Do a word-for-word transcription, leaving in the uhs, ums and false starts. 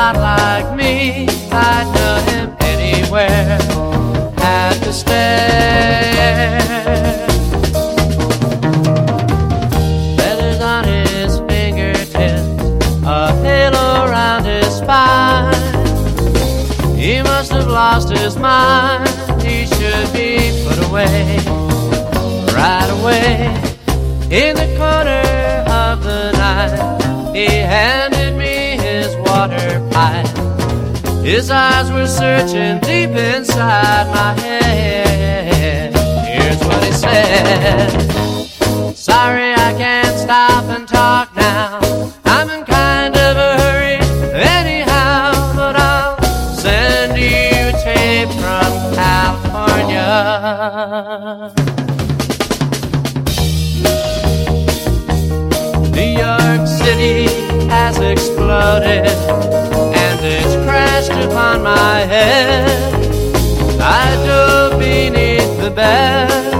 not like me, I'd know him anywhere. Had to stare. Feathers on his fingertips, a halo around his spine. He must have lost his mind. He should be put away right away. In the corner of the night, he handed me his water pipe. His eyes were searching deep inside my head. Here's what he said: sorry, I can't stop and talk now. I'm in kind of a hurry anyhow, but I'll send you a tape from California. New York City has exploded and it's crashed upon my head. I dove beneath the bed